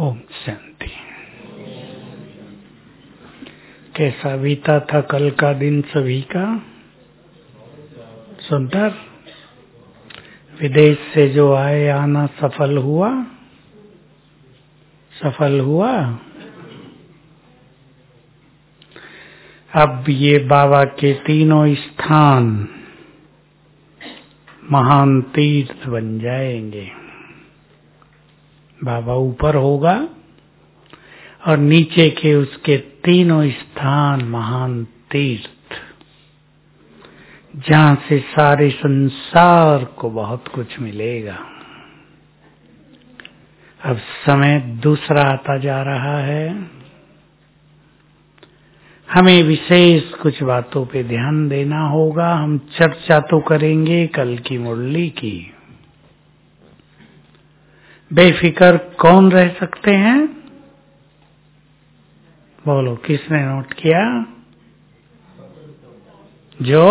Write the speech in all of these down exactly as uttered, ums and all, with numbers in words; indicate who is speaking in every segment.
Speaker 1: ओम शांति। कैसा बीता था कल का दिन सभी का? सुंदर। विदेश से जो आए आना सफल हुआ? सफल हुआ। अब ये बाबा के तीनों स्थान महान तीर्थ बन जाएंगे। बाबा ऊपर होगा और नीचे के उसके तीनों स्थान महान तीर्थ, जहां से सारे संसार को बहुत कुछ मिलेगा। अब समय दूसरा आता जा रहा है। हमें विशेष कुछ बातों पे ध्यान देना होगा। हम चर्चा तो करेंगे कल की मुरली की। बेफिक्र कौन रह सकते हैं? बोलो, किसने नोट किया? जो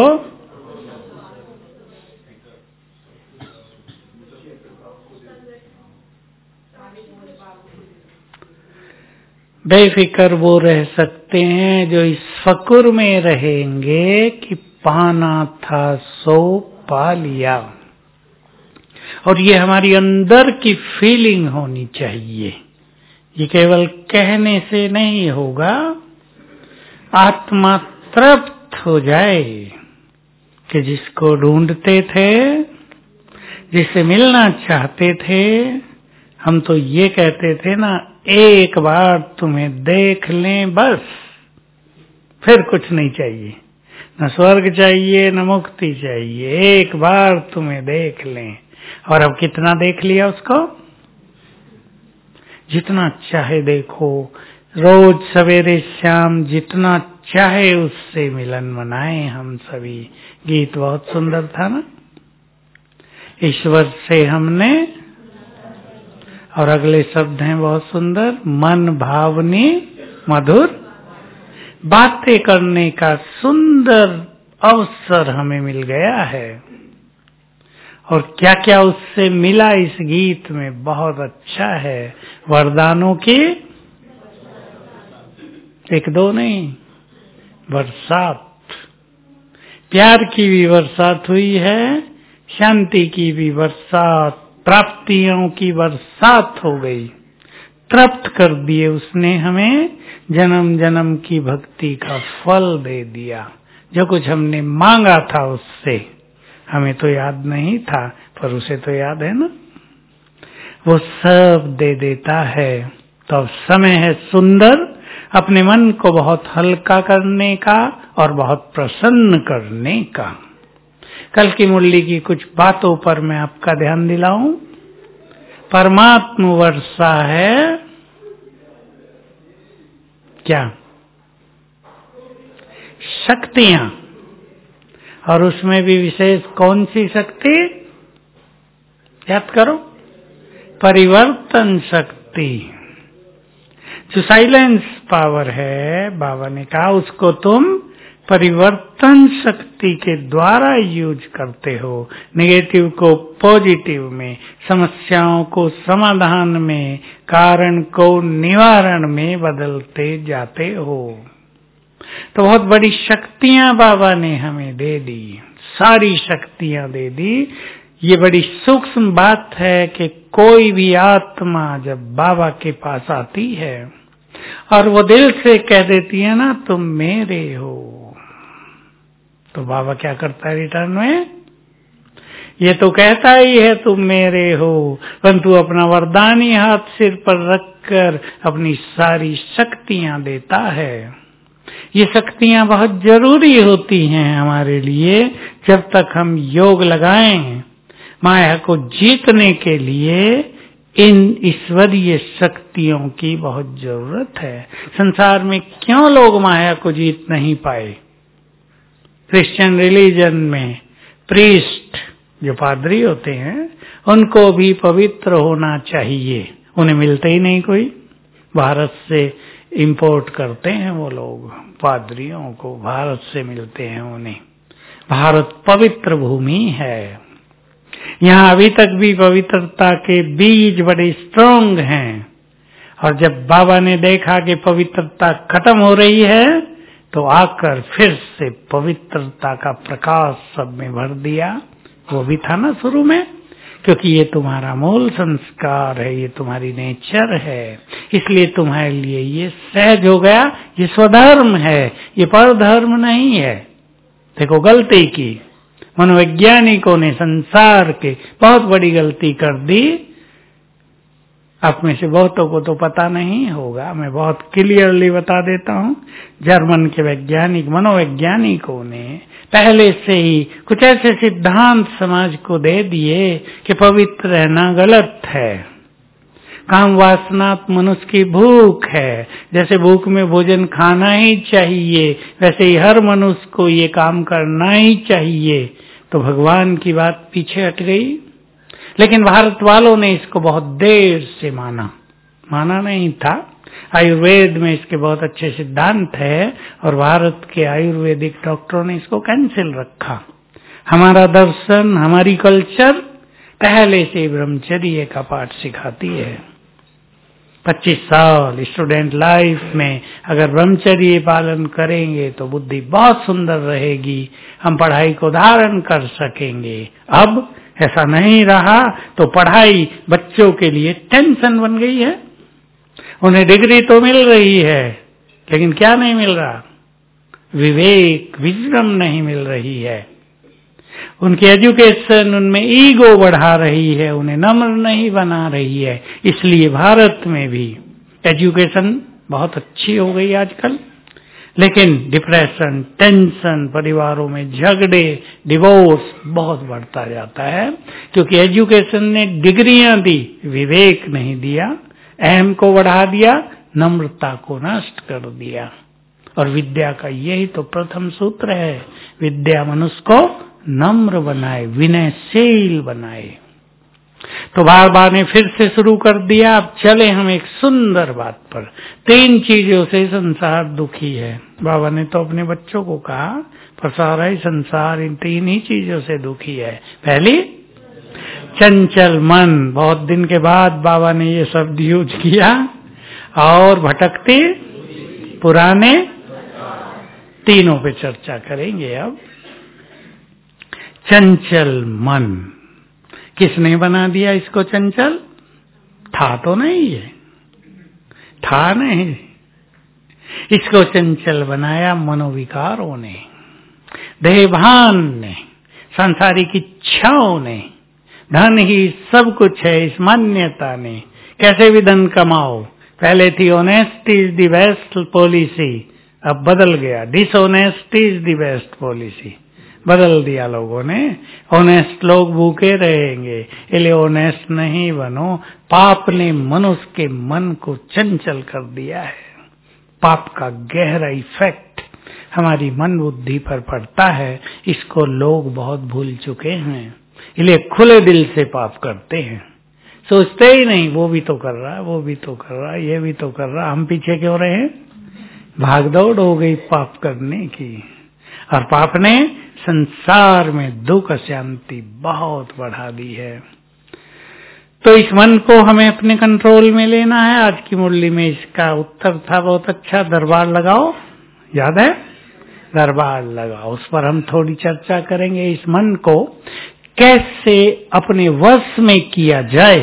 Speaker 1: बेफिक्र वो रह सकते हैं जो इस फकुर में रहेंगे कि पाना था सो पा लिया। और ये हमारी अंदर की फीलिंग होनी चाहिए। ये केवल कहने से नहीं होगा। आत्मा तृप्त हो जाए कि जिसको ढूंढते थे, जिससे मिलना चाहते थे, हम तो ये कहते थे ना, एक बार तुम्हें देख लें बस, फिर कुछ नहीं चाहिए। न स्वर्ग चाहिए न मुक्ति चाहिए, एक बार तुम्हें देख लें। और अब कितना देख लिया उसको? जितना चाहे देखो, रोज सवेरे शाम जितना चाहे उससे मिलन मनाएं हम सभी। गीत बहुत सुंदर था ना, ईश्वर से हमने, और अगले शब्द हैं बहुत सुंदर, मन भावनी मधुर बातें करने का सुंदर अवसर हमें मिल गया है। और क्या क्या उससे मिला इस गीत में बहुत अच्छा है। वरदानों की एक दो नहीं, बरसात। प्यार की भी बरसात हुई है, शांति की भी बरसात, प्राप्तियों की बरसात हो गई। तृप्त कर दिए उसने हमें, जन्म जन्म की भक्ति का फल दे दिया। जो कुछ हमने मांगा था उससे, हमें तो याद नहीं था पर उसे तो याद है ना, वो सब दे देता है। तो अब समय है सुंदर अपने मन को बहुत हल्का करने का और बहुत प्रसन्न करने का। कल की मुरली की कुछ बातों पर मैं आपका ध्यान दिलाऊं। परमात्मा वर्षा है क्या? शक्तियां। और उसमें भी विशेष कौन सी शक्ति? याद करो, परिवर्तन शक्ति। जो साइलेंस पावर है, बाबा ने कहा उसको तुम परिवर्तन शक्ति के द्वारा यूज करते हो। नेगेटिव को पॉजिटिव में, समस्याओं को समाधान में, कारण को निवारण में बदलते जाते हो। तो बहुत बड़ी शक्तियां बाबा ने हमें दे दी, सारी शक्तियां दे दी। ये बड़ी सूक्ष्म बात है कि कोई भी आत्मा जब बाबा के पास आती है और वो दिल से कह देती है ना, तुम मेरे हो, तो बाबा क्या करता है रिटर्न में? ये तो कहता ही है तुम मेरे हो, परंतु अपना वरदानी हाथ सिर पर रखकर अपनी सारी शक्तियां देता है। ये शक्तियां बहुत जरूरी होती हैं हमारे लिए। जब तक हम योग लगाएं माया को जीतने के लिए, इन ईश्वरीय शक्तियों की बहुत जरूरत है। संसार में क्यों लोग माया को जीत नहीं पाए? क्रिश्चियन रिलीजन में प्रीस्ट जो पादरी होते हैं, उनको भी पवित्र होना चाहिए, उन्हें मिलते ही नहीं कोई। भारत से इंपोर्ट करते हैं वो लोग पादरियों को, भारत से मिलते हैं उन्हें। भारत पवित्र भूमि है। यहाँ अभी तक भी पवित्रता के बीज बड़े स्ट्रांग हैं और जब बाबा ने देखा कि पवित्रता खत्म हो रही है तो आकर फिर से पवित्रता का प्रकाश सब में भर दिया। वो भी था ना शुरू में, क्योंकि ये तुम्हारा मूल संस्कार है, ये तुम्हारी नेचर है, इसलिए तुम्हारे लिए ये सहज हो गया। ये स्वधर्म है, ये परधर्म नहीं है। देखो गलती की मनोवैज्ञानिकों ने संसार के बहुत बड़ी गलती कर दी। आप में से बहुतों को तो पता नहीं होगा, मैं बहुत क्लियरली बता देता हूँ। जर्मन के वैज्ञानिक मनोवैज्ञानिकों ने पहले से ही कुछ ऐसे सिद्धांत समाज को दे दिए कि पवित्र रहना गलत है, काम वासना मनुष्य की भूख है, जैसे भूख में भोजन खाना ही चाहिए वैसे ही हर मनुष्य को ये काम करना ही चाहिए। तो भगवान की बात पीछे हट गई। लेकिन भारत वालों ने इसको बहुत देर से माना माना नहीं था। आयुर्वेद में इसके बहुत अच्छे सिद्धांत है और भारत के आयुर्वेदिक डॉक्टरों ने इसको कैंसिल रखा। हमारा दर्शन, हमारी कल्चर पहले से ब्रह्मचर्य का पाठ सिखाती है। पच्चीस साल स्टूडेंट लाइफ में अगर ब्रह्मचर्य पालन करेंगे तो बुद्धि बहुत सुंदर रहेगी, हम पढ़ाई को धारण कर सकेंगे। अब ऐसा नहीं रहा तो पढ़ाई बच्चों के लिए टेंशन बन गई है। उन्हें डिग्री तो मिल रही है लेकिन क्या नहीं मिल रहा? विवेक, विजडम नहीं मिल रही है। उनकी एजुकेशन उनमें ईगो बढ़ा रही है, उन्हें नम्र नहीं बना रही है। इसलिए भारत में भी एजुकेशन बहुत अच्छी हो गई आजकल, लेकिन डिप्रेशन, टेंशन, परिवारों में झगड़े, डिवोर्स बहुत बढ़ता जाता है, क्योंकि एजुकेशन ने डिग्रियां दी, विवेक नहीं दिया, अहम को बढ़ा दिया, नम्रता को नष्ट कर दिया। और विद्या का यही तो प्रथम सूत्र है, विद्या मनुष्य को नम्र बनाए, विनयशील बनाए। तो बार बार ने फिर से शुरू कर दिया। अब चले हम एक सुंदर बात पर। तीन चीजों से संसार दुखी है। बाबा ने तो अपने बच्चों को कहा पर सारा ही संसार इन तीन ही चीजों से दुखी है। पहली, चंचल मन। बहुत दिन के बाद बाबा ने ये शब्द यूज किया। और भटकते पुराने, तीनों पे चर्चा करेंगे अब। चंचल मन, किसने बना दिया इसको चंचल? था तो नहीं है, था नहीं, इसको चंचल बनाया मनोविकारों ने, देहभान ने, सांसारिक इच्छाओं ने। धन ही सब कुछ है इस मान्यता ने। कैसे भी धन कमाओ, पहले थी honesty is the best policy, अब बदल गया dishonesty is the best policy. बदल दिया लोगों ने। ऑनेस्ट लोग भूखे रहेंगे, इसलिए ऑनेस्ट नहीं बनो। पाप ने मनुष्य के मन को चंचल कर दिया है। पाप का गहरा इफेक्ट हमारी मन बुद्धि पर पड़ता है, इसको लोग बहुत भूल चुके हैं, इसलिए खुले दिल से पाप करते हैं। सोचते ही नहीं वो भी तो कर रहा है, वो भी तो कर रहा है, ये भी तो कर रहा है, हम पीछे क्यों रहे? भागदौड़ हो गई पाप करने की। और पाप ने संसार में दुख शांति बहुत बढ़ा दी है। तो इस मन को हमें अपने कंट्रोल में लेना है। आज की मुरली में इसका उत्तर था बहुत अच्छा, दरबार लगाओ, याद है? दरबार लगाओ, उस पर हम थोड़ी चर्चा करेंगे। इस मन को कैसे अपने वश में किया जाए।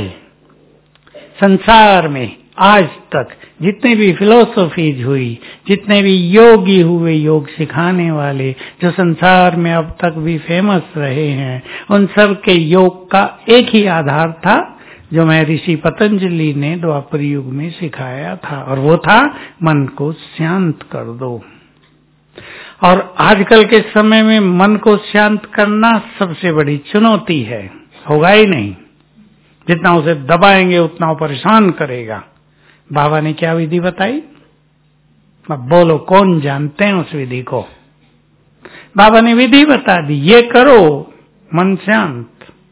Speaker 1: संसार में आज तक जितने भी फिलोसफीज हुई, जितने भी योगी हुए, योग सिखाने वाले जो संसार में अब तक भी फेमस रहे हैं, उन सब के योग का एक ही आधार था जो मैं ऋषि पतंजलि ने द्वापर युग में सिखाया था, और वो था मन को शांत कर दो। और आजकल के समय में मन को शांत करना सबसे बड़ी चुनौती है, होगा ही नहीं। जितना उसे दबाएंगे उतना वो परेशान करेगा। बाबा ने क्या विधि बताई? अब बोलो कौन जानते हैं उस विधि को? बाबा ने विधि बता दी, ये करो मन शांत।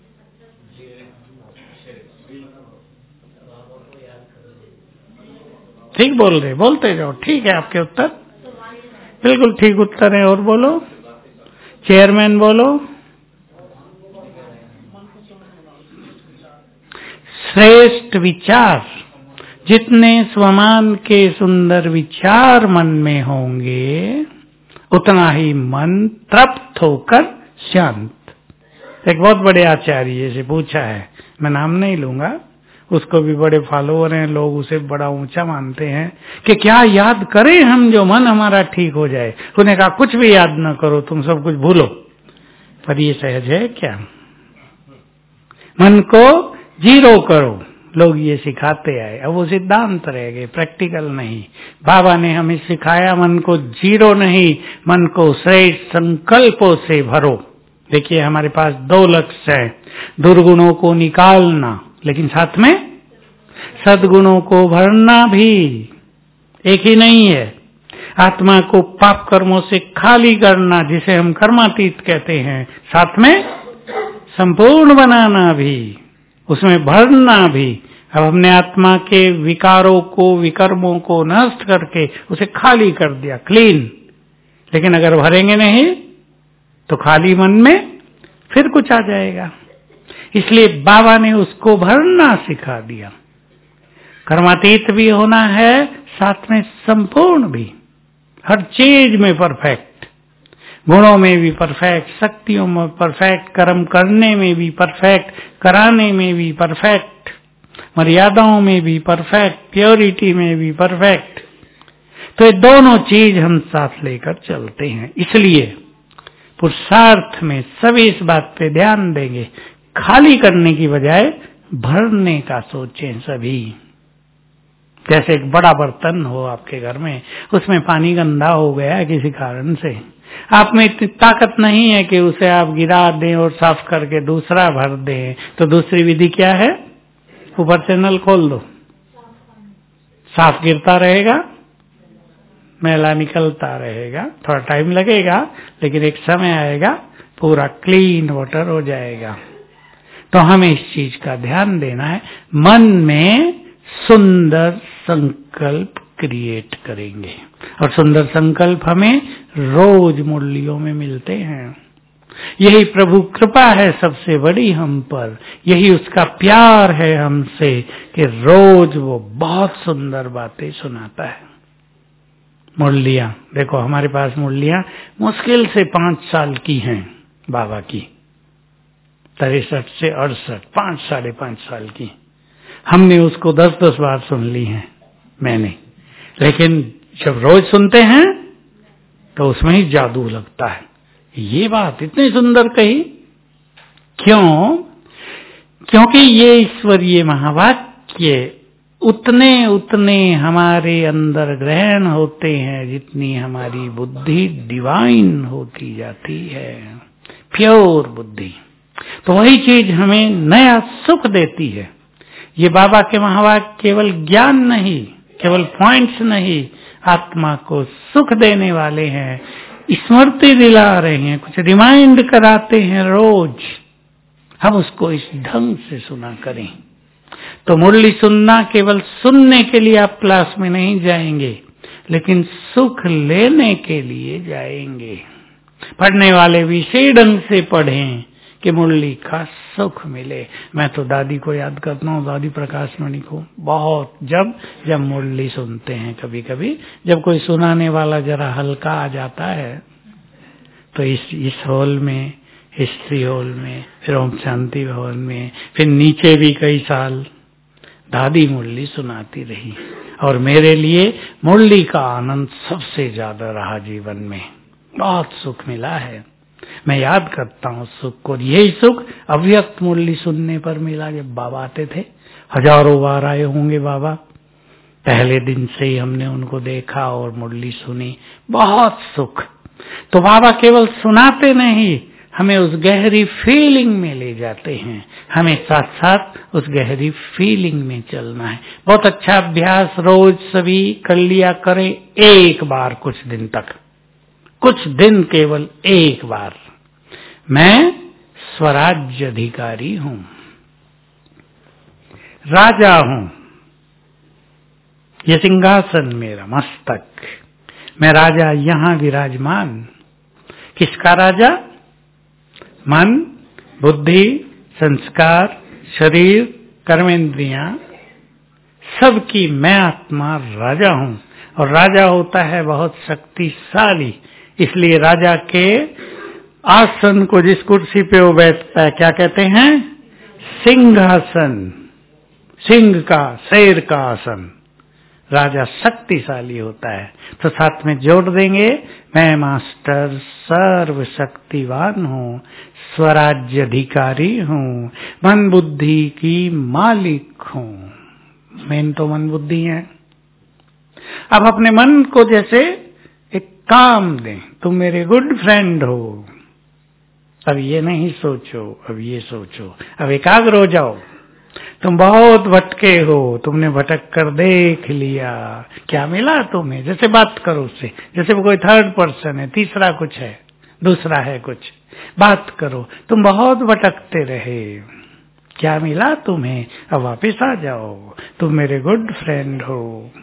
Speaker 1: ठीक बोल रहे, बोलते जाओ, ठीक है आपके उत्तर, बिल्कुल ठीक उत्तर है। और बोलो, चेयरमैन बोलो। श्रेष्ठ विचार जितने स्वमान के सुंदर विचार मन में होंगे उतना ही मन तृप्त होकर शांत। एक बहुत बड़े आचार्य से पूछा है, मैं नाम नहीं लूंगा, उसको भी बड़े फॉलोअर हैं, लोग उसे बड़ा ऊंचा मानते हैं, कि क्या याद करें हम जो मन हमारा ठीक हो जाए। उन्हें कहा कुछ भी याद न करो, तुम सब कुछ भूलो। पर ये सहज है क्या? मन को जीरो करो, लोग ये सिखाते आए, अब वो सिद्धांत रह गए, प्रैक्टिकल नहीं। बाबा ने हमें सिखाया मन को जीरो नहीं, मन को श्रेष्ठ संकल्पों से भरो। देखिए हमारे पास दो लक्ष्य हैं, दुर्गुणों को निकालना, लेकिन साथ में सद्गुणों को भरना भी। एक ही नहीं है। आत्मा को पाप कर्मों से खाली करना, जिसे हम कर्मातीत कहते हैं, साथ में संपूर्ण बनाना भी, उसमें भरना भी। अब हमने आत्मा के विकारों को, विकर्मों को नष्ट करके उसे खाली कर दिया, क्लीन। लेकिन अगर भरेंगे नहीं तो खाली मन में फिर कुछ आ जाएगा। इसलिए बाबा ने उसको भरना सिखा दिया। कर्मातीत भी होना है, साथ में संपूर्ण भी, हर चीज में परफेक्ट, गुणों में भी परफेक्ट, शक्तियों में परफेक्ट, कर्म करने में भी परफेक्ट, कराने में भी परफेक्ट, मर्यादाओं में भी परफेक्ट, प्योरिटी में भी परफेक्ट। तो ये दोनों चीज हम साथ लेकर चलते हैं। इसलिए पुरुषार्थ में सभी इस बात पे ध्यान देंगे, खाली करने की बजाय भरने का सोचें सभी। जैसे एक बड़ा बर्तन हो आपके घर में, उसमें पानी गंदा हो गया किसी कारण से, आप में इतनी ताकत नहीं है कि उसे आप गिरा दें और साफ करके दूसरा भर दें। तो दूसरी विधि क्या है? ऊपर से नल खोल दो, साफ गिरता रहेगा, मैला निकलता रहेगा, थोड़ा टाइम लगेगा, लेकिन एक समय आएगा पूरा क्लीन वाटर हो जाएगा। तो हमें इस चीज का ध्यान देना है। मन में सुंदर संकल्प क्रिएट करेंगे, और सुंदर संकल्प हमें रोज मुरलियों में मिलते हैं। यही प्रभु कृपा है सबसे बड़ी हम पर, यही उसका प्यार है हमसे कि रोज वो बहुत सुंदर बातें सुनाता है। मुरलियां देखो, हमारे पास मुरलियां मुश्किल से पांच साल की हैं बाबा की, तिरसठ से अड़सठ, पांच साढ़े पांच साल की। हमने उसको दस दस बार सुन ली हैं मैंने, लेकिन जब रोज सुनते हैं तो उसमें ही जादू लगता है। ये बात इतनी सुंदर कही, क्यों? क्योंकि ये ईश्वरीय महावाक्य उतने उतने हमारे अंदर ग्रहण होते हैं जितनी हमारी बुद्धि डिवाइन होती जाती है, प्योर बुद्धि। तो वही चीज हमें नया सुख देती है। ये बाबा के महावाक्य केवल ज्ञान नहीं, केवल पॉइंट्स नहीं, आत्मा को सुख देने वाले हैं, स्मृति दिला रहे हैं, कुछ रिमाइंड कराते हैं रोज। हम उसको इस ढंग से सुना करें। तो मुरली सुनना केवल सुनने के लिए आप क्लास में नहीं जाएंगे, लेकिन सुख लेने के लिए जाएंगे। पढ़ने वाले भी इसी ढंग से पढ़ें कि मुरली का सुख मिले। मैं तो दादी को याद करता हूँ, दादी प्रकाश मणि को बहुत, जब जब मुरली सुनते हैं, कभी कभी जब कोई सुनाने वाला जरा हल्का आ जाता है, तो इस इस हॉल में, हिस्ट्री हॉल में, फिर ओम शांति भवन में, फिर नीचे भी कई साल दादी मुरली सुनाती रही। और मेरे लिए मुरली का आनंद सबसे ज्यादा रहा जीवन में, बहुत सुख मिला है। मैं याद करता हूँ सुख को। यही सुख अव्यक्त मुरली सुनने पर मिला। जब बाबा आते थे, हजारों बार आए होंगे बाबा, पहले दिन से ही हमने उनको देखा और मुरली सुनी, बहुत सुख। तो बाबा केवल सुनाते नहीं, हमें उस गहरी फीलिंग में ले जाते हैं। हमें साथ साथ उस गहरी फीलिंग में चलना है। बहुत अच्छा अभ्यास रोज सभी कर लिया करें, एक बार कुछ दिन तक, कुछ दिन केवल एक बार। मैं स्वराज्य अधिकारी हूं, राजा हूं, ये सिंहासन मेरा, मस्तक, मैं राजा यहां विराजमान। किसका राजा? मन, बुद्धि, संस्कार, शरीर, कर्मेंद्रियां, सबकी मैं आत्मा राजा हूँ, और राजा होता है बहुत शक्तिशाली। इसलिए राजा के आसन को, जिस कुर्सी पे वो बैठता है, क्या कहते हैं? सिंहासन। सिंह का, शेर का आसन। राजा शक्तिशाली होता है। तो साथ में जोड़ देंगे, मैं मास्टर सर्व शक्तिवान हूँ, स्वराज्य अधिकारी हूँ, मन बुद्धि की मालिक हूँ। मेन तो मन बुद्धि है। अब अपने मन को जैसे एक काम दें, तुम मेरे गुड फ्रेंड हो, अब ये नहीं सोचो, अब ये सोचो, अब एकाग्र हो जाओ। तुम बहुत भटके हो, तुमने भटक कर देख लिया, क्या मिला तुम्हें? जैसे बात करो उससे, जैसे वो कोई थर्ड पर्सन है, तीसरा कुछ है, दूसरा है कुछ। बात करो, तुम बहुत भटकते रहे, क्या मिला तुम्हें? अब वापिस आ जाओ, तुम मेरे गुड फ्रेंड हो।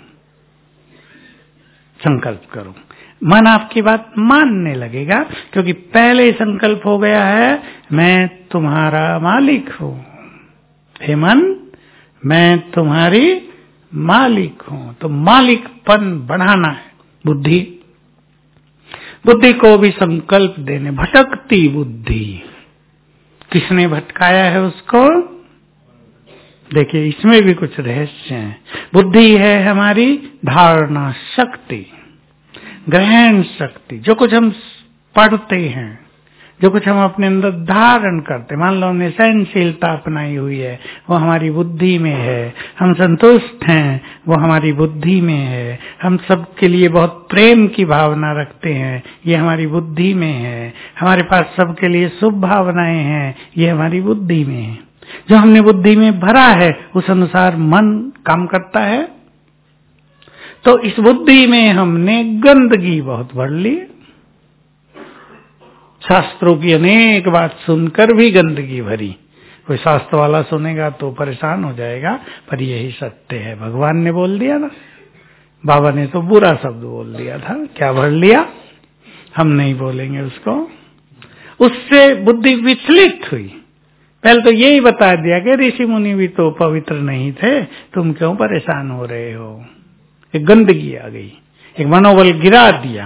Speaker 1: संकल्प करो, मन आपकी बात मानने लगेगा, क्योंकि पहले ही संकल्प हो गया है, मैं तुम्हारा मालिक हूं। हे मन, मैं तुम्हारी मालिक हूं। तो मालिकपन बढ़ाना है। बुद्धि, बुद्धि को भी संकल्प देने। भटकती बुद्धि, किसने भटकाया है उसको? देखिए, इसमें भी कुछ रहस्य है। बुद्धि है हमारी धारणा शक्ति, ग्रहण शक्ति। जो कुछ हम पढ़ते हैं, जो कुछ हम अपने अंदर धारण करते, मान लो हमने सहनशीलता अपनाई हुई है, वो हमारी बुद्धि में है। हम संतुष्ट हैं, वो हमारी बुद्धि में है। हम सबके लिए बहुत प्रेम की भावना रखते हैं, ये हमारी बुद्धि में है। हमारे पास सबके लिए शुभ भावनाएं हैं, ये हमारी बुद्धि में है। जो हमने बुद्धि में भरा है, उस अनुसार मन काम करता है। तो इस बुद्धि में हमने गंदगी बहुत भर ली। शास्त्रों की अनेक बात सुनकर भी गंदगी भरी। कोई शास्त्र वाला सुनेगा तो परेशान हो जाएगा, पर यही सत्य है। भगवान ने बोल दिया ना, बाबा ने तो बुरा शब्द बोल दिया था, क्या भर लिया? हम नहीं बोलेंगे उसको। उससे बुद्धि विचलित हुई। पहले तो यही बता दिया कि ऋषि मुनि भी तो पवित्र नहीं थे, तुम क्यों परेशान हो रहे हो? एक गंदगी आ गई, एक मनोबल गिरा दिया।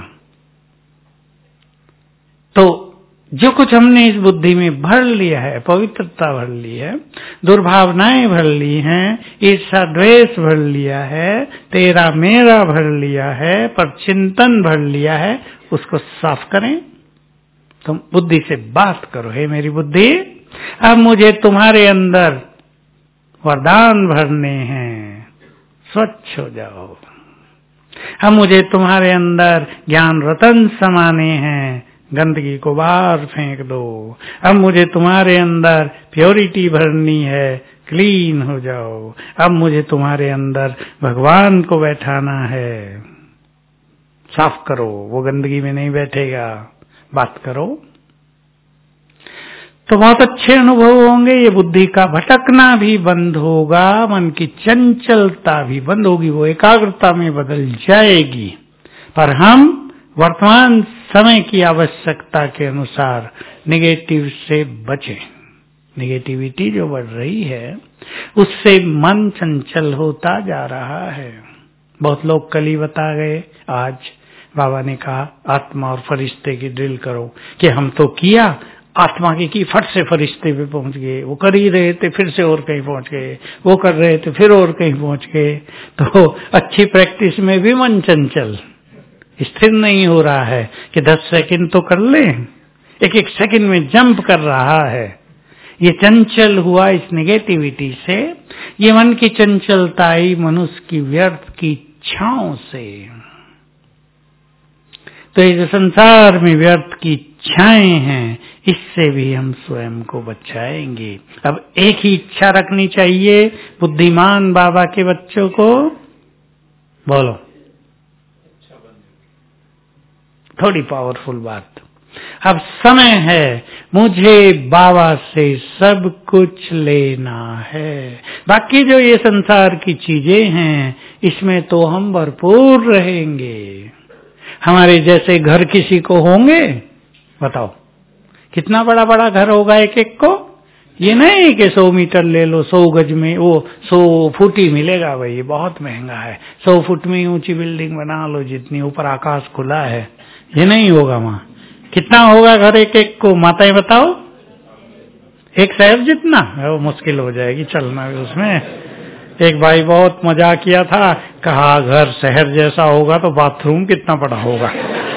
Speaker 1: तो जो कुछ हमने इस बुद्धि में भर लिया है, पवित्रता भर ली है, दुर्भावनाएं भर ली हैं, ईर्षा द्वेष भर लिया है, तेरा मेरा भर लिया है, पर चिंतन भर लिया है, उसको साफ करें। तुम बुद्धि से बात करो, हे मेरी बुद्धि, अब मुझे तुम्हारे अंदर वरदान भरने हैं, स्वच्छ हो जाओ। अब मुझे तुम्हारे अंदर ज्ञान रतन समाने हैं, गंदगी को बाहर फेंक दो। अब मुझे तुम्हारे अंदर प्योरिटी भरनी है, क्लीन हो जाओ। अब मुझे तुम्हारे अंदर भगवान को बैठाना है, साफ करो, वो गंदगी में नहीं बैठेगा। बात करो तो बहुत अच्छे अनुभव होंगे। ये बुद्धि का भटकना भी बंद होगा, मन की चंचलता भी बंद होगी, वो एकाग्रता में बदल जाएगी। पर हम वर्तमान समय की आवश्यकता के अनुसार नेगेटिव से बचें। नेगेटिविटी जो बढ़ रही है, उससे मन चंचल होता जा रहा है। बहुत लोग कल ही बता गए, आज बाबा ने कहा आत्मा और फरिश्ते की ड्रिल करो, कि हम तो किया, आत्मा की की फट से फरिश्ते पे पहुंच गए। वो कर ही रहे थे, फिर से और कहीं पहुंच गए, वो कर रहे थे, फिर और कहीं पहुंच गए। तो अच्छी प्रैक्टिस में भी मन चंचल, स्थिर नहीं हो रहा है कि दस सेकंड तो कर ले, एक एक सेकंड में जंप कर रहा है। ये चंचल हुआ इस नेगेटिविटी से। ये मन की चंचलता आई मनुष्य की व्यर्थ की इच्छाओं से। तो ये जो संसार में व्यर्थ की इच्छाएं हैं, इससे भी हम स्वयं को बचाएंगे। अब एक ही इच्छा रखनी चाहिए बुद्धिमान बाबा के बच्चों को। बोलो, थोड़ी पावरफुल बात। अब समय है, मुझे बाबा से सब कुछ लेना है। बाकी जो ये संसार की चीजें हैं, इसमें तो हम भरपूर रहेंगे। हमारे जैसे घर किसी को होंगे? बताओ, कितना बड़ा बड़ा घर होगा एक एक को? ये नहीं कि सौ मीटर ले लो, सौ गज में वो सौ फुट ही मिलेगा भाई, ये बहुत महंगा है। सौ फुट में ऊंची बिल्डिंग बना लो जितनी ऊपर आकाश खुला है, ये नहीं होगा। वहां कितना होगा घर एक एक को, माताएं बताओ? एक शहर जितना, वो मुश्किल हो जाएगी चलना भी उसमें। एक भाई बहुत मजाक किया था, कहा घर शहर जैसा होगा तो बाथरूम कितना बड़ा होगा।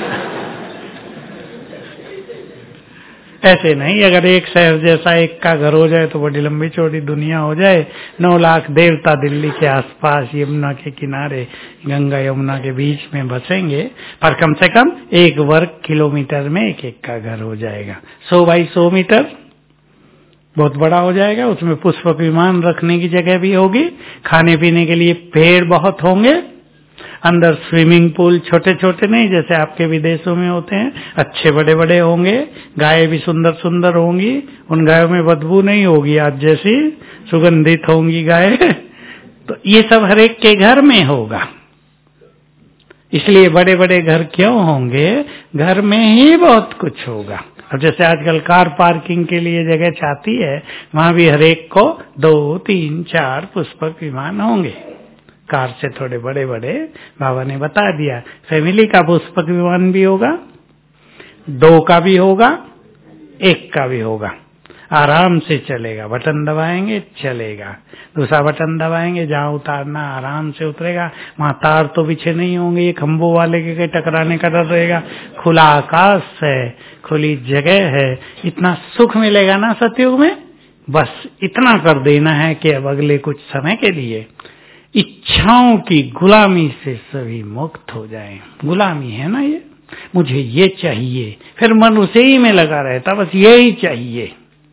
Speaker 1: ऐसे नहीं, अगर एक शहर जैसा एक का घर हो जाए तो बड़ी लंबी चौड़ी दुनिया हो जाए। नौ लाख देवता दिल्ली के आसपास यमुना के किनारे गंगा यमुना के बीच में बसेंगे, पर कम से कम एक वर्ग किलोमीटर में एक एक का घर हो जाएगा। सौ बाई सौ मीटर बहुत बड़ा हो जाएगा। उसमें पुष्पक विमान रखने की जगह भी होगी, खाने पीने के लिए पेड़ बहुत होंगे, अंदर स्विमिंग पूल छोटे छोटे नहीं जैसे आपके विदेशों में होते हैं, अच्छे बड़े बड़े होंगे। गायें भी सुंदर सुंदर होंगी, उन गायों में बदबू नहीं होगी, आज जैसी सुगंधित होंगी गायें। तो ये सब हर एक के घर में होगा। इसलिए बड़े बड़े घर क्यों होंगे? घर में ही बहुत कुछ होगा। अब जैसे आजकल कार पार्किंग के लिए जगह चाहती है, वहां भी हर एक को दो तीन चार पुष्पक विमान होंगे, कार से थोड़े बड़े बड़े। बाबा ने बता दिया, फैमिली का पुष्पक विमान भी होगा, दो का भी होगा, एक का भी होगा। आराम से चलेगा, बटन दबाएंगे चलेगा, दूसरा बटन दबाएंगे, जहां उतारना आराम से उतरेगा। वहां तार तो पीछे नहीं होंगे, ये खंभों वाले के टकराने का डर रहेगा। खुला आकाश है, खुली जगह है, इतना सुख मिलेगा ना सतयुग में। बस इतना कर देना है कि अब अगले कुछ समय के लिए इच्छाओं की गुलामी से सभी मुक्त हो जाएं। गुलामी है ना ये, मुझे ये चाहिए, फिर मन उसे ही में लगा रहता, बस यही चाहिए।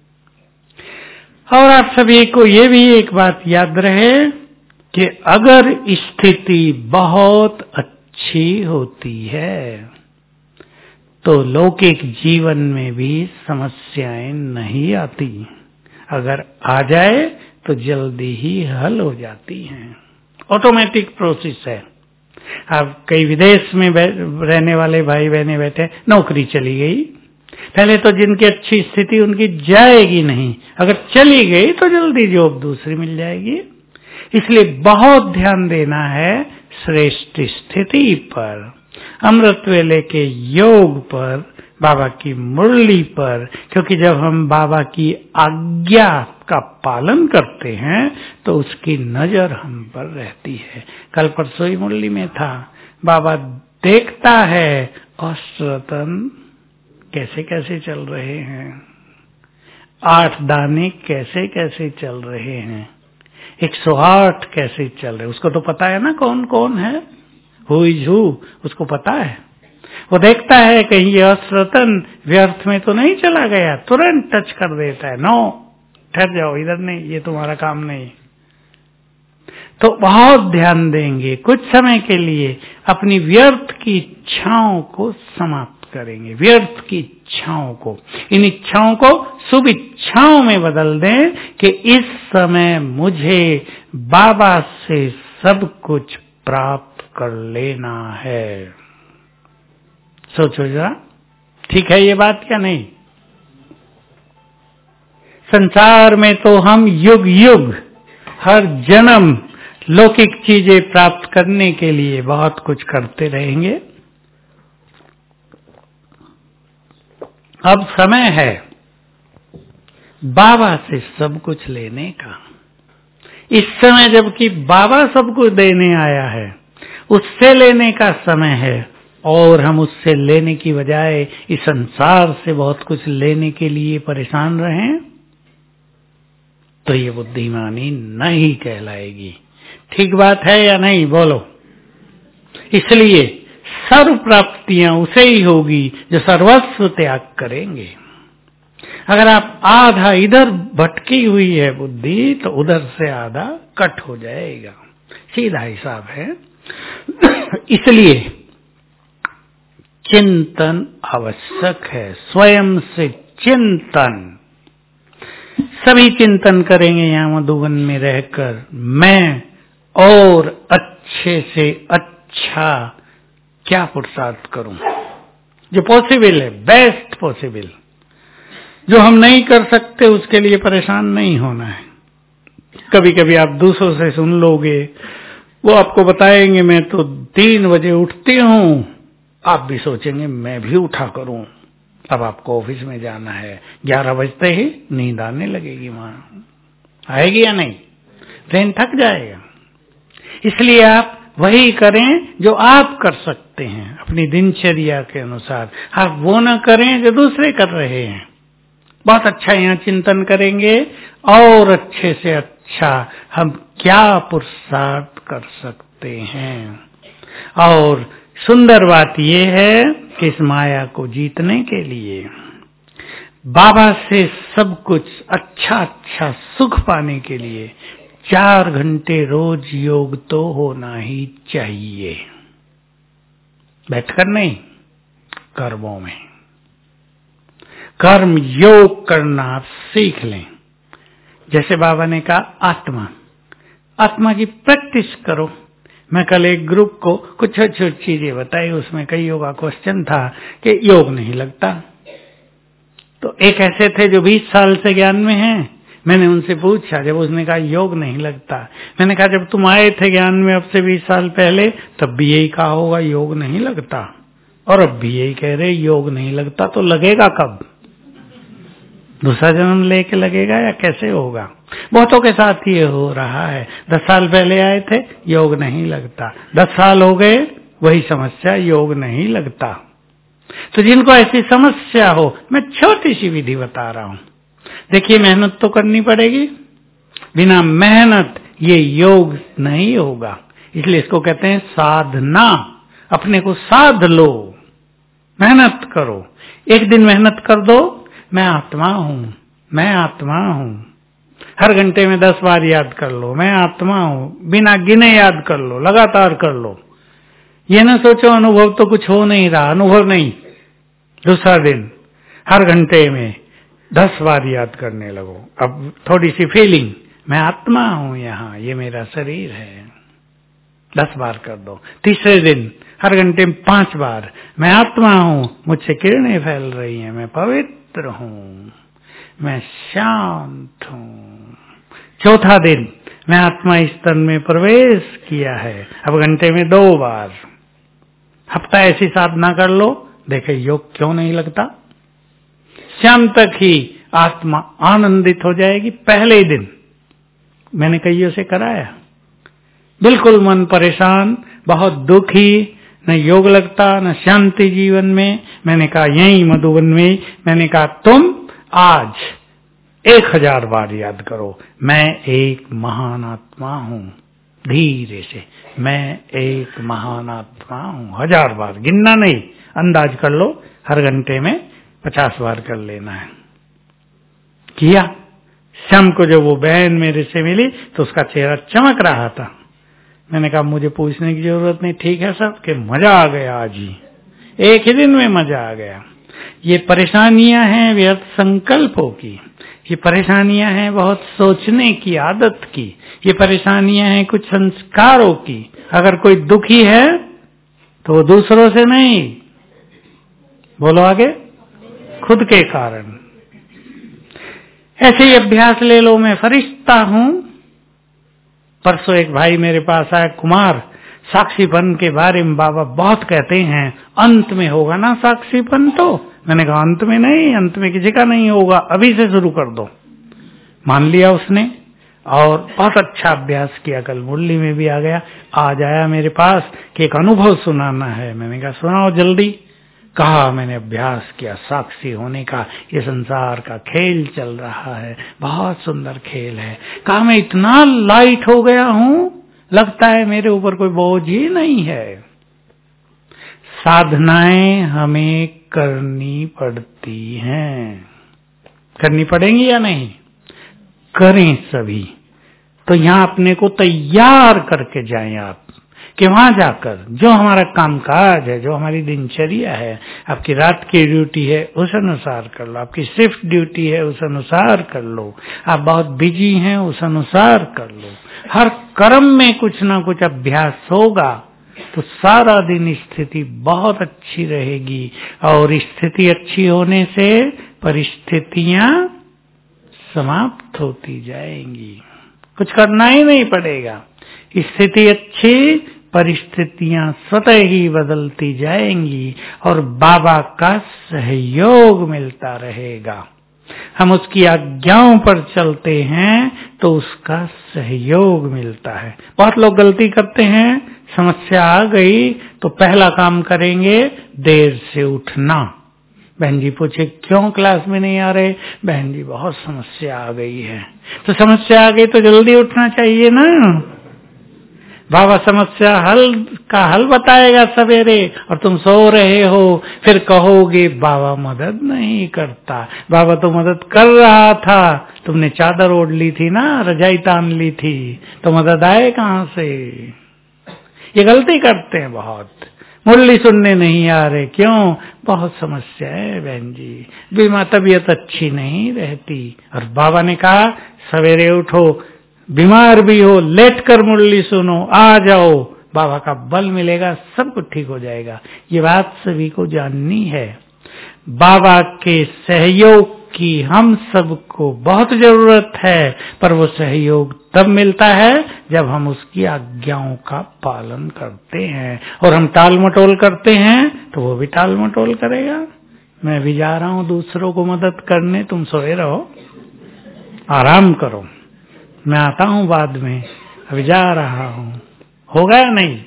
Speaker 1: और आप सभी को ये भी एक बात याद रहे कि अगर स्थिति बहुत अच्छी होती है तो लौकिक जीवन में भी समस्याएं नहीं आती, अगर आ जाए तो जल्दी ही हल हो जाती हैं। ऑटोमेटिक प्रोसेस है। अब कई विदेश में रहने वाले भाई बहने बैठे, नौकरी चली गई, पहले तो जिनकी अच्छी स्थिति उनकी जाएगी नहीं, अगर चली गई तो जल्दी जॉब दूसरी मिल जाएगी। इसलिए बहुत ध्यान देना है श्रेष्ठ स्थिति पर, अमृत वेले के योग पर, बाबा की मुरली पर, क्योंकि जब हम बाबा की आज्ञा का पालन करते हैं तो उसकी नजर हम पर रहती है। कल परसों ही मुरली में था, बाबा देखता है अष्टरतन कैसे कैसे चल रहे हैं, आठ दाने कैसे कैसे चल रहे हैं, एक सौ आठ कैसे चल रहे, उसको तो पता है ना कौन कौन है, हु इज हु, उसको पता है। वो देखता है कहीं ये अश्रतन व्यर्थ में तो नहीं चला गया, तुरंत टच कर देता है, नो ठहर जाओ, इधर नहीं, ये तुम्हारा काम नहीं। तो बहुत ध्यान देंगे, कुछ समय के लिए अपनी व्यर्थ की इच्छाओं को समाप्त करेंगे, व्यर्थ की इच्छाओं को, इन इच्छाओं को शुभ इच्छाओं में बदल दें कि इस समय मुझे बाबा से सब कुछ प्राप्त कर लेना है। सोचो जरा, ठीक है ये बात क्या नहीं? संसार में तो हम युग युग हर जन्म लौकिक चीजें प्राप्त करने के लिए बहुत कुछ करते रहेंगे। अब समय है बाबा से सब कुछ लेने का। इस समय जबकि बाबा सब कुछ देने आया है, उससे लेने का समय है, और हम उससे लेने की बजाय इस संसार से बहुत कुछ लेने के लिए परेशान रहें तो ये बुद्धिमानी नहीं कहलाएगी। ठीक बात है या नहीं, बोलो? इसलिए सर्व प्राप्तियां उसे ही होगी जो सर्वस्व त्याग करेंगे। अगर आप आधा इधर भटकी हुई है बुद्धि तो उधर से आधा कट हो जाएगा, सीधा हिसाब है। इसलिए चिंतन आवश्यक है, स्वयं से चिंतन। सभी चिंतन करेंगे यहाँ मधुबन में रहकर, मैं और अच्छे से अच्छा क्या पुरुषार्थ करूं जो पॉसिबल है, बेस्ट पॉसिबल। जो हम नहीं कर सकते उसके लिए परेशान नहीं होना है। कभी कभी आप दूसरों से सुन लोगे, वो आपको बताएंगे मैं तो तीन बजे उठती हूँ, आप भी सोचेंगे मैं भी उठा करूं। अब आपको ऑफिस में जाना है, ग्यारह बजते ही नींद आने लगेगी, वहां आएगी या नहीं? ट्रेन थक जाएगा। इसलिए आप वही करें जो आप कर सकते हैं अपनी दिनचर्या के अनुसार। आप वो न करें जो दूसरे कर रहे हैं। बहुत अच्छा यहाँ चिंतन करेंगे और अच्छे से अच्छा हम क्या पुरुषार्थ कर सकते हैं। और सुंदर बात यह है कि इस माया को जीतने के लिए बाबा से सब कुछ अच्छा अच्छा सुख पाने के लिए चार घंटे रोज योग तो होना ही चाहिए। बैठकर नहीं, कर्मों में। कर्म योग करना आप सीख लें। जैसे बाबा ने कहा आत्मा आत्मा की प्रैक्टिस करो। मैं कल एक ग्रुप को कुछ छोटी छोटी चीजें बताई, उसमें कईयों का क्वेश्चन था कि योग नहीं लगता। तो एक ऐसे थे जो बीस साल से ज्ञान में हैं, मैंने उनसे पूछा, जब उसने कहा योग नहीं लगता, मैंने कहा जब तुम आए थे ज्ञान में अब से बीस साल पहले तब भी यही कहा होगा योग नहीं लगता, और अब भी यही कह रहे योग नहीं लगता, तो लगेगा कब? दूसरा जन्म लेके लगेगा या कैसे होगा? बहुतों के साथ ये हो रहा है। दस साल पहले आए थे, योग नहीं लगता, दस साल हो गए वही समस्या, योग नहीं लगता। तो जिनको ऐसी समस्या हो, मैं छोटी सी विधि बता रहा हूं। देखिए, मेहनत तो करनी पड़ेगी, बिना मेहनत ये योग नहीं होगा। इसलिए इसको कहते हैं साधना। अपने को साध लो, मेहनत करो। एक दिन मेहनत कर दो, मैं आत्मा हूं, मैं आत्मा हूं। हर घंटे में दस बार याद कर लो, मैं आत्मा हूं, बिना गिने याद कर लो, लगातार कर लो। ये ना सोचो अनुभव तो कुछ हो नहीं रहा, अनुभव नहीं। दूसरा दिन हर घंटे में दस बार याद करने लगो। अब थोड़ी सी फीलिंग, मैं आत्मा हूं, यहाँ ये मेरा शरीर है, दस बार कर दो। तीसरे दिन हर घंटे में पांच बार, मैं आत्मा हूं, मुझसे किरणें फैल रही हैं, मैं पवित्र हूं, मैं शांत हूं। चौथा दिन, मैं आत्मा इस तन में प्रवेश किया है, अब घंटे में दो बार। हफ्ता ऐसी साधना कर लो, देखे योग क्यों नहीं लगता। शाम तक ही आत्मा आनंदित हो जाएगी। पहले दिन मैंने कईयों से कराया, बिल्कुल मन परेशान, बहुत दुखी, न योग लगता न शांति जीवन में। मैंने कहा यही मधुबन में, मैंने कहा तुम आज एक हजार बार याद करो, मैं एक महान आत्मा हूं। धीरे से, मैं एक महान आत्मा हूं, हजार बार, गिनना नहीं, अंदाज कर लो, हर घंटे में पचास बार कर लेना है। किया। शाम को जब वो बहन मेरे से मिली तो उसका चेहरा चमक रहा था। मैंने कहा मुझे पूछने की जरूरत नहीं, ठीक है सब, कि मजा आ गया आज ही, एक ही दिन में मजा आ गया। ये परेशानियां हैं व्यर्थ संकल्पों की, ये परेशानियां हैं बहुत सोचने की आदत की, ये परेशानियां हैं कुछ संस्कारों की। अगर कोई दुखी है तो वो दूसरों से नहीं, बोलो आगे, खुद के कारण। ऐसे ही अभ्यास ले लो, मैं फरिश्ता हूं। परसों एक भाई मेरे पास आया, कुमार, साक्षीपन के बारे में बाबा बहुत कहते हैं, अंत में होगा ना साक्षीपन? तो मैंने कहा अंत में नहीं, अंत में किसी का नहीं होगा, अभी से शुरू कर दो। मान लिया उसने और बहुत अच्छा अभ्यास किया। कल मुरली में भी आ गया, आज आया मेरे पास कि एक अनुभव सुनाना है। मैंने कहा सुनाओ जल्दी। कहा मैंने अभ्यास किया साक्षी होने का, ये संसार का खेल चल रहा है, बहुत सुंदर खेल है। कहा मैं इतना लाइट हो गया हूं, लगता है मेरे ऊपर कोई बोझ ही नहीं है। साधनाएं हमें करनी पड़ती हैं, करनी पड़ेंगी या नहीं? करें सभी। तो यहां अपने को तैयार करके जाएं आप, कि वहां जाकर जो हमारा कामकाज है, जो हमारी दिनचर्या है, आपकी रात की ड्यूटी है उस अनुसार कर लो, आपकी शिफ्ट ड्यूटी है उस अनुसार कर लो, आप बहुत बिजी हैं उस अनुसार कर लो। हर कर्म में कुछ ना कुछ अभ्यास होगा तो सारा दिन स्थिति बहुत अच्छी रहेगी, और स्थिति अच्छी होने से परिस्थितियां समाप्त होती जाएंगी, कुछ करना ही नहीं पड़ेगा। स्थिति अच्छी, परिस्थितियां स्वतः ही बदलती जाएंगी और बाबा का सहयोग मिलता रहेगा। हम उसकी आज्ञाओं पर चलते हैं तो उसका सहयोग मिलता है। बहुत लोग गलती करते हैं, समस्या आ गई तो पहला काम करेंगे देर से उठना। बहन जी पूछे क्यों क्लास में नहीं आ रहे? बहन जी बहुत समस्या आ गई है। तो समस्या आ गई तो जल्दी उठना चाहिए ना। बाबा समस्या हल का हल बताएगा सवेरे और तुम सो रहे हो, फिर कहोगे बाबा मदद नहीं करता। बाबा तो मदद कर रहा था, तुमने चादर ओढ़ ली थी ना, रजाई तान ली थी, तो मदद आए कहां से? ये गलती करते हैं बहुत, मुरली सुनने नहीं आ रहे। क्यों? बहुत समस्या है बहन जी, बीमा तबीयत अच्छी नहीं रहती। और बाबा ने कहा सवेरे उठो, बीमार भी हो लेट कर मुरली सुनो, आ जाओ, बाबा का बल मिलेगा, सब कुछ ठीक हो जाएगा। ये बात सभी को जाननी है। बाबा के सहयोग की हम सबको बहुत जरूरत है, पर वो सहयोग तब मिलता है जब हम उसकी आज्ञाओं का पालन करते हैं। और हम टाल मटोल करते हैं तो वो भी टाल मटोल करेगा। मैं भी जा रहा हूं दूसरों को मदद करने, तुम सोए रहो, आराम करो, मैं आता हूं बाद में, अभी जा रहा हूं। होगा या नहीं?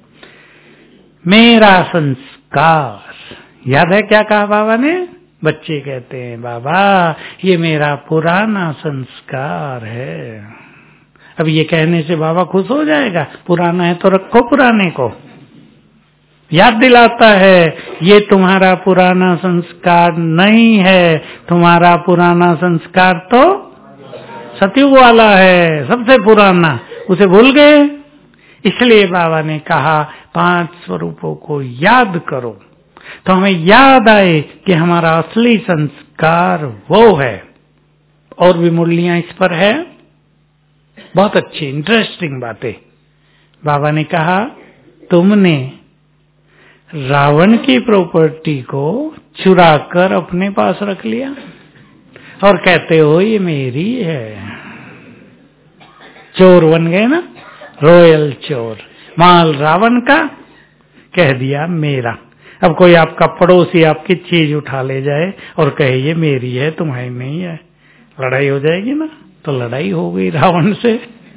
Speaker 1: मेरा संस्कार, याद है क्या कहा बाबा ने? बच्चे कहते हैं बाबा ये मेरा पुराना संस्कार है। अब ये कहने से बाबा खुश हो जाएगा? पुराना है तो रखो पुराने को। याद दिलाता है ये तुम्हारा पुराना संस्कार नहीं है, तुम्हारा पुराना संस्कार तो सतयुग वाला है, सबसे पुराना, उसे भूल गए। इसलिए बाबा ने कहा पांच स्वरूपों को याद करो, तो हमें याद आए कि हमारा असली संस्कार वो है। और भी मुरलियां इस पर है, बहुत अच्छी इंटरेस्टिंग बातें। बाबा ने कहा तुमने रावण की प्रॉपर्टी को चुरा कर अपने पास रख लिया और कहते हो ये मेरी है। चोर बन गए ना, रॉयल चोर। माल रावण का, कह दिया मेरा। अब कोई आपका पड़ोसी आपकी चीज उठा ले जाए और कहे ये मेरी है, तुम्हारी नहीं है, लड़ाई हो जाएगी ना। तो लड़ाई हो गई रावण से,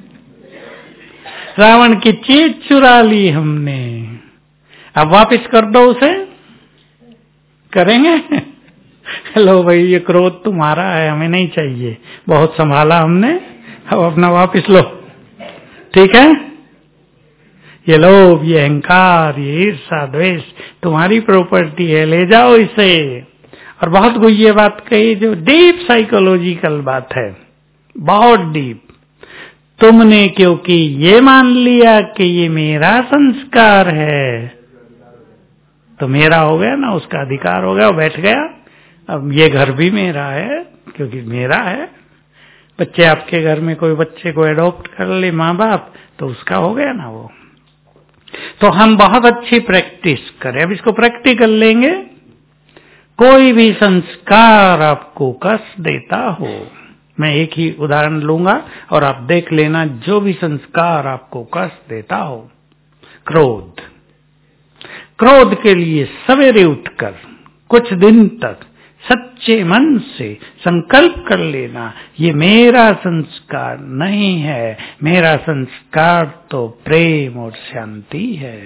Speaker 1: रावण की चीज चुरा ली हमने, अब वापस कर दो उसे, करेंगे? लो भाई ये क्रोध तुम्हारा है, हमें नहीं चाहिए, बहुत संभाला हमने, अब अपना वापस लो, ठीक है? ये लोभ, ये अहंकार, ये ईर्षा, द्वेष तुम्हारी प्रॉपर्टी है, ले जाओ इसे। और बहुत गुह्य बात कही जो डीप साइकोलॉजिकल बात है, बहुत डीप। तुमने क्योंकि ये मान लिया कि ये मेरा संस्कार है, तो मेरा हो गया ना, उसका अधिकार हो गया, वो बैठ गया। अब ये घर भी मेरा है क्योंकि मेरा है। बच्चे आपके घर में कोई बच्चे को एडॉप्ट कर ले माँ बाप, तो उसका हो गया ना वो। तो हम बहुत अच्छी प्रैक्टिस करें। अब इसको प्रैक्टिकल लेंगे। कोई भी संस्कार आपको कष्ट देता हो, मैं एक ही उदाहरण लूंगा और आप देख लेना, जो भी संस्कार आपको कष्ट देता हो, क्रोध, क्रोध के लिए सवेरे उठकर कुछ दिन तक सच्चे मन से संकल्प कर लेना, ये मेरा संस्कार नहीं है, मेरा संस्कार तो प्रेम और शांति है।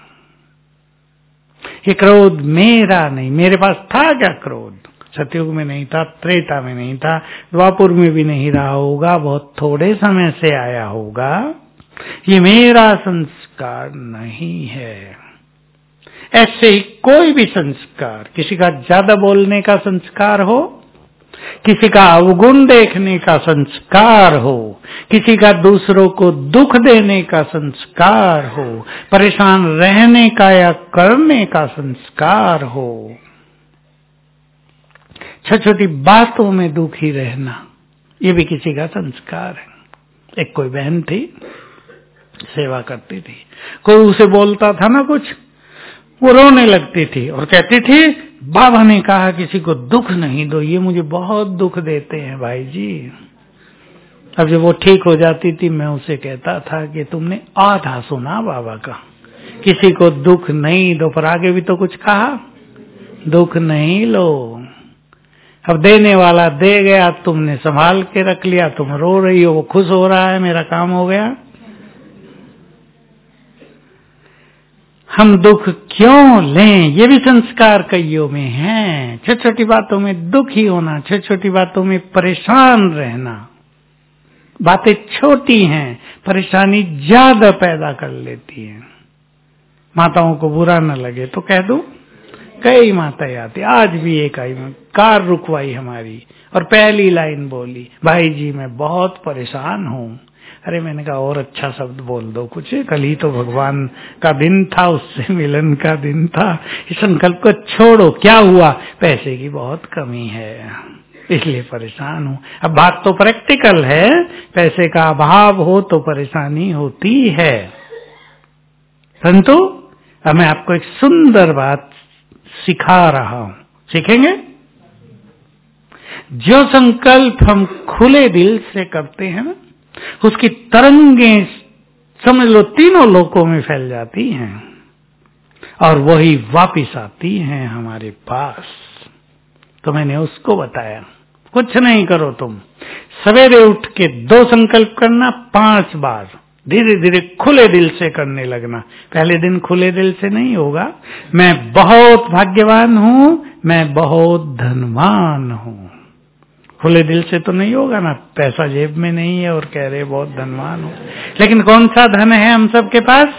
Speaker 1: ये क्रोध मेरा नहीं, मेरे पास था क्या क्रोध? सतयुग में नहीं था, त्रेता में नहीं था, द्वापुर में भी नहीं रहा होगा, बहुत थोड़े समय से आया होगा। ये मेरा संस्कार नहीं है। ऐसे ही कोई भी संस्कार, किसी का ज्यादा बोलने का संस्कार हो, किसी का अवगुण देखने का संस्कार हो, किसी का दूसरों को दुख देने का संस्कार हो, परेशान रहने का या करने का संस्कार हो, छोटी छोटी बातों में दुखी रहना, ये भी किसी का संस्कार है। एक कोई बहन थी, सेवा करती थी, कोई उसे बोलता था ना कुछ, वो रोने लगती थी और कहती थी बाबा ने कहा किसी को दुख नहीं दो, ये मुझे बहुत दुख देते हैं भाई जी। अब जब वो ठीक हो जाती थी मैं उसे कहता था कि तुमने आधा सुना बाबा का, किसी को दुख नहीं दो, पर आगे भी तो कुछ कहा, दुख नहीं लो। अब देने वाला दे गया, तुमने संभाल के रख लिया, तुम रो रही हो, वो खुश हो रहा है, मेरा काम हो गया। हम दुख क्यों लें, ये भी संस्कार कईयों में है। छोटी छोटी बातों में दुखी होना, छोटी छोटी बातों में परेशान रहना। बातें छोटी हैं, परेशानी ज्यादा पैदा कर लेती हैं। माताओं को बुरा न लगे तो कह दूं, कई माताएं आती, आज भी एक आई, कार रुकवाई हमारी और पहली लाइन बोली, भाई जी मैं बहुत परेशान हूं। अरे मैंने कहा और अच्छा शब्द बोल दो कुछ, कल ही तो भगवान का दिन था, उससे मिलन का दिन था, इस संकल्प को छोड़ो। क्या हुआ, पैसे की बहुत कमी है इसलिए परेशान हूं। अब बात तो प्रैक्टिकल है, पैसे का अभाव हो तो परेशानी होती है, परंतु अब मैं आपको एक सुंदर बात सिखा रहा हूं, सीखेंगे? जो संकल्प हम खुले दिल से करते हैं ना, उसकी तरंगें समझ लो तीनों लोकों में फैल जाती हैं और वही वापिस आती हैं हमारे पास। तो मैंने उसको बताया, कुछ नहीं करो, तुम सवेरे उठ के दो संकल्प करना, पांच बार धीरे धीरे खुले दिल से करने लगना। पहले दिन खुले दिल से नहीं होगा, मैं बहुत भाग्यवान हूं, मैं बहुत धनवान हूं, खुले दिल से तो नहीं होगा ना, पैसा जेब में नहीं है और कह रहे बहुत धनवान हूं। लेकिन कौन सा धन है हम सबके पास?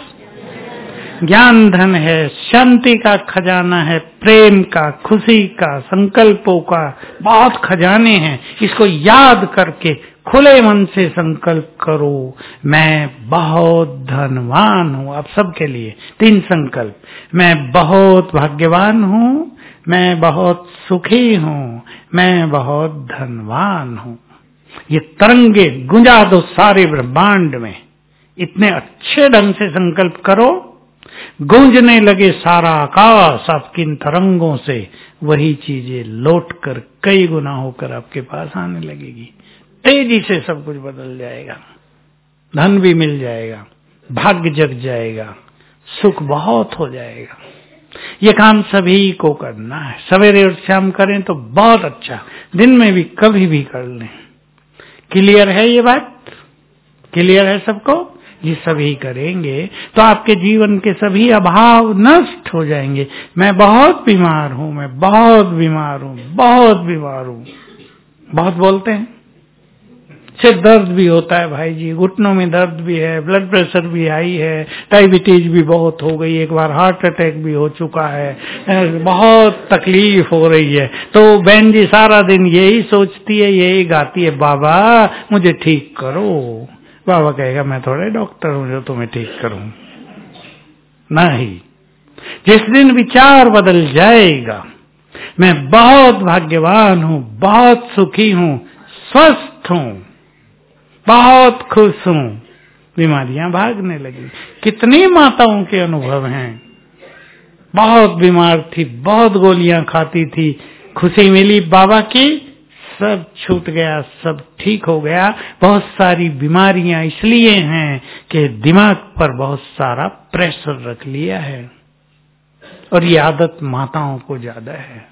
Speaker 1: ज्ञान धन है, शांति का खजाना है, प्रेम का, खुशी का, संकल्पों का बहुत खजाने हैं। इसको याद करके खुले मन से संकल्प करो, मैं बहुत धनवान हूं। आप सबके लिए तीन संकल्प, मैं बहुत भाग्यवान हूं, मैं बहुत सुखी हूं, मैं बहुत धनवान हूं। ये तरंगे गुंजा दो सारे ब्रह्मांड में, इतने अच्छे ढंग से संकल्प करो, गूंजने लगे सारा आकाश आपकी इन तरंगों से, वही चीजें लौट कर कई गुना होकर आपके पास आने लगेगी। तेजी से सब कुछ बदल जाएगा, धन भी मिल जाएगा, भाग्य जग जाएगा, सुख बहुत हो जाएगा। ये काम सभी को करना है, सवेरे और शाम करें तो बहुत अच्छा, दिन में भी कभी भी कर लें। क्लियर है ये बात? क्लियर है सबको? ये सभी करेंगे तो आपके जीवन के सभी अभाव नष्ट हो जाएंगे। मैं बहुत बीमार हूं, मैं बहुत बीमार हूं, बहुत बीमार हूं, बहुत बोलते हैं। सिर दर्द भी होता है भाई जी, घुटनों में दर्द भी है, ब्लड प्रेशर भी हाई है, डायबिटीज भी बहुत हो गई, एक बार हार्ट अटैक भी हो चुका है, बहुत तकलीफ हो रही है। तो बहन जी सारा दिन यही सोचती है, यही गाती है, बाबा मुझे ठीक करो। बाबा कहेगा मैं थोड़े डॉक्टर हूं जो तुम्हें ठीक करूं, नहीं। जिस दिन विचार बदल जाएगा, मैं बहुत भाग्यवान हूं, बहुत सुखी हूं, स्वस्थ हूं, बहुत खुश हूं, बीमारियां भागने लगी। कितनी माताओं के अनुभव हैं, बहुत बीमार थी, बहुत गोलियां खाती थी, खुशी मिली बाबा की, सब छूट गया, सब ठीक हो गया। बहुत सारी बीमारियां इसलिए हैं कि दिमाग पर बहुत सारा प्रेशर रख लिया है, और ये आदत माताओं को ज्यादा है।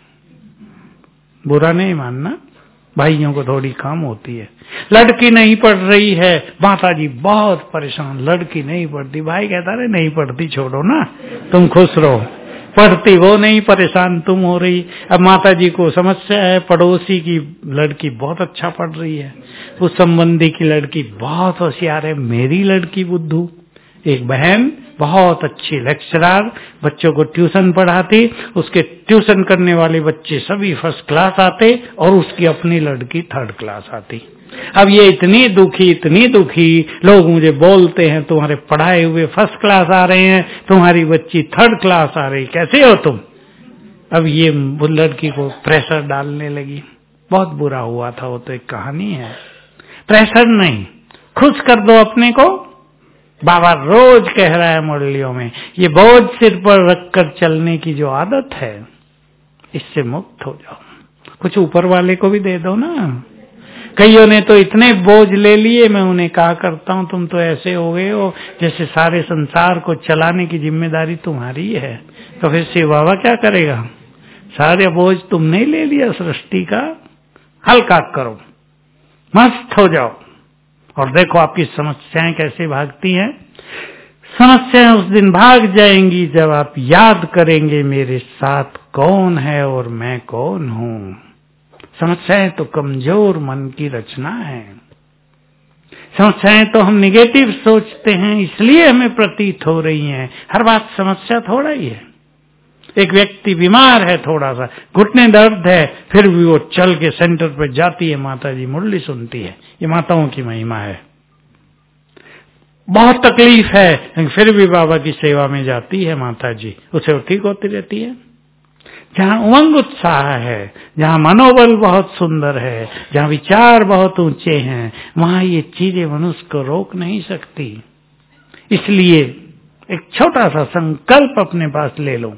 Speaker 1: बुरा नहीं मानना, भाइयों को थोड़ी कम होती है। लड़की नहीं पढ़ रही है, माता जी बहुत परेशान, लड़की नहीं पढ़ती। भाई कहता रहे नहीं पढ़ती छोड़ो ना, तुम खुश रहो, पढ़ती वो नहीं, परेशान तुम हो रही। अब माता जी को समस्या है, पड़ोसी की लड़की बहुत अच्छा पढ़ रही है, उस संबंधी की लड़की बहुत होशियार है, मेरी लड़की बुद्धू। एक बहन बहुत अच्छी लेक्चरर, बच्चों को ट्यूशन पढ़ाती, उसके ट्यूशन करने वाले बच्चे सभी फर्स्ट क्लास आते और उसकी अपनी लड़की थर्ड क्लास आती। अब ये इतनी दुखी, इतनी दुखी, लोग मुझे बोलते हैं तुम्हारे पढ़ाए हुए फर्स्ट क्लास आ रहे हैं, तुम्हारी बच्ची थर्ड क्लास आ रही, कैसे हो तुम? अब ये लड़की को प्रेशर डालने लगी, बहुत बुरा हुआ था वो तो एक कहानी है। प्रेशर नहीं, खुश कर दो अपने को। बाबा रोज कह रहा है मुरलियों में, ये बोझ सिर पर रखकर चलने की जो आदत है, इससे मुक्त हो जाओ। कुछ ऊपर वाले को भी दे दो ना। कईयों ने तो इतने बोझ ले लिए, मैं उन्हें कहा करता हूं तुम तो ऐसे हो गए हो जैसे सारे संसार को चलाने की जिम्मेदारी तुम्हारी है। तो फिर शिव बाबा क्या करेगा? सारे बोझ तुमने ही ले लिया सृष्टि का, हल्का करो, मस्त हो जाओ और देखो आपकी समस्याएं कैसे भागती हैं। समस्याएं उस दिन भाग जाएंगी जब आप याद करेंगे मेरे साथ कौन है और मैं कौन हूं। समस्याएं तो कमजोर मन की रचना है। समस्याएं तो हम निगेटिव सोचते हैं इसलिए हमें प्रतीत हो रही हैं। हर बात समस्या थोड़ा ही है। एक व्यक्ति बीमार है, थोड़ा सा घुटने दर्द है, फिर भी वो चल के सेंटर पर जाती है, माता जी मुरली सुनती है। ये माताओं की महिमा है। बहुत तकलीफ है फिर भी बाबा की सेवा में जाती है माता जी, उसे वो ठीक होती रहती है। जहाँ उमंग उत्साह है, जहाँ मनोबल बहुत सुंदर है, जहाँ विचार बहुत ऊंचे हैं, वहां ये चीजें मनुष्य को रोक नहीं सकती। इसलिए एक छोटा सा संकल्प अपने पास ले लो,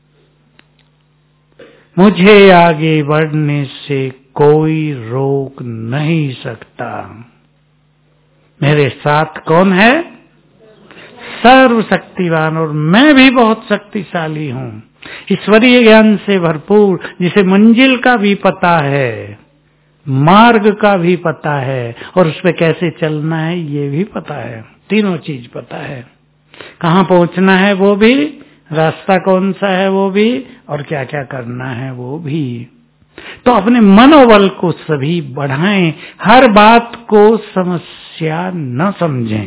Speaker 1: मुझे आगे बढ़ने से कोई रोक नहीं सकता। मेरे साथ कौन है? सर्वशक्तिवान, और मैं भी बहुत शक्तिशाली हूं, ईश्वरीय ज्ञान से भरपूर, जिसे मंजिल का भी पता है, मार्ग का भी पता है, और उस पे कैसे चलना है ये भी पता है। तीनों चीज पता है। कहाँ पहुंचना है वो भी, रास्ता कौन सा है वो भी, और क्या क्या करना है वो भी। तो अपने मनोबल को सभी बढ़ाएं, हर बात को समस्या न समझें।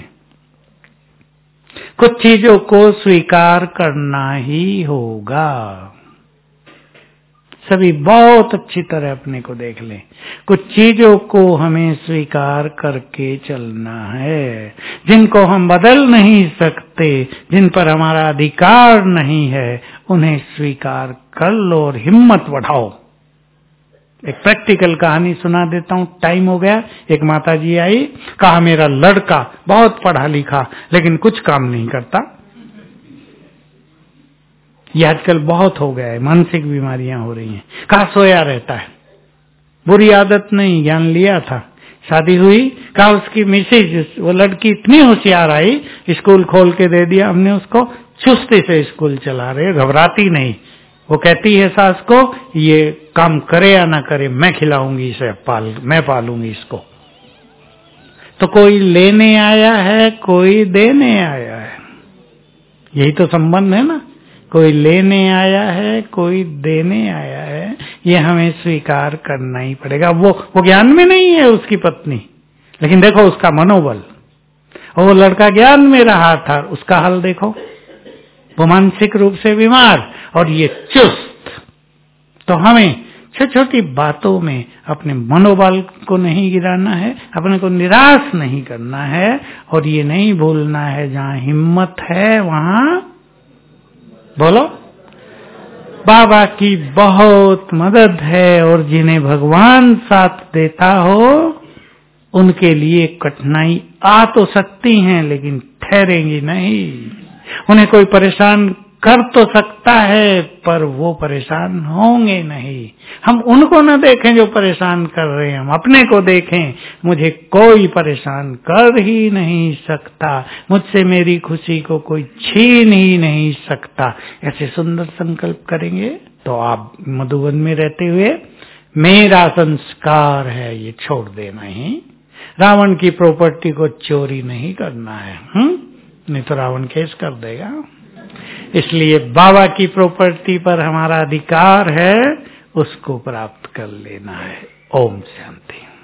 Speaker 1: कुछ चीजों को स्वीकार करना ही होगा। सभी बहुत अच्छी तरह अपने को देख लें। कुछ चीजों को हमें स्वीकार करके चलना है, जिनको हम बदल नहीं सकते, जिन पर हमारा अधिकार नहीं है, उन्हें स्वीकार कर लो और हिम्मत बढ़ाओ। एक प्रैक्टिकल कहानी सुना देता हूँ, टाइम हो गया। एक माताजी आई, कहा मेरा लड़का बहुत पढ़ा लिखा लेकिन कुछ काम नहीं करता। ये आजकल बहुत हो गया है, मानसिक बीमारियां हो रही हैं। कहा सोया रहता है, बुरी आदत नहीं, ज्ञान लिया था, शादी हुई, कहा उसकी मिसेज, वो लड़की इतनी होशियार आई, स्कूल खोल के दे दिया हमने उसको, चुस्ती से स्कूल चला रहे, घबराती नहीं। वो कहती है सास को, ये काम करे या ना करे मैं खिलाऊंगी इसे, पाल मैं पालूंगी इसको। तो कोई लेने आया है, कोई देने आया है, यही तो संबंध है ना। कोई लेने आया है, कोई देने आया है, ये हमें स्वीकार करना ही पड़ेगा। वो वो ज्ञान में नहीं है उसकी पत्नी, लेकिन देखो उसका मनोबल। और वो लड़का ज्ञान में रहा था, उसका हाल देखो, वो मानसिक रूप से बीमार और ये चुस्त। तो हमें छोटी छोटी बातों में अपने मनोबल को नहीं गिराना है, अपने को निराश नहीं करना है, और ये नहीं भूलना है जहाँ हिम्मत है वहाँ बोलो बाबा की बहुत मदद है। और जिन्हें भगवान साथ देता हो उनके लिए कठिनाई आ तो सकती हैं लेकिन ठहरेंगी नहीं। उन्हें कोई परेशान कर तो सकता है पर वो परेशान होंगे नहीं। हम उनको न देखें जो परेशान कर रहे हैं, हम अपने को देखें। मुझे कोई परेशान कर ही नहीं सकता, मुझसे मेरी खुशी को कोई छीन ही नहीं सकता। ऐसे सुंदर संकल्प करेंगे तो आप मधुबन में रहते हुए मेरा संस्कार है ये छोड़ देना ही, रावण की प्रॉपर्टी को चोरी नहीं करना है, हम्म नहीं तो रावण केस कर देगा। इसलिए बाबा की प्रॉपर्टी पर हमारा अधिकार है, उसको प्राप्त कर लेना है। ओम शांति।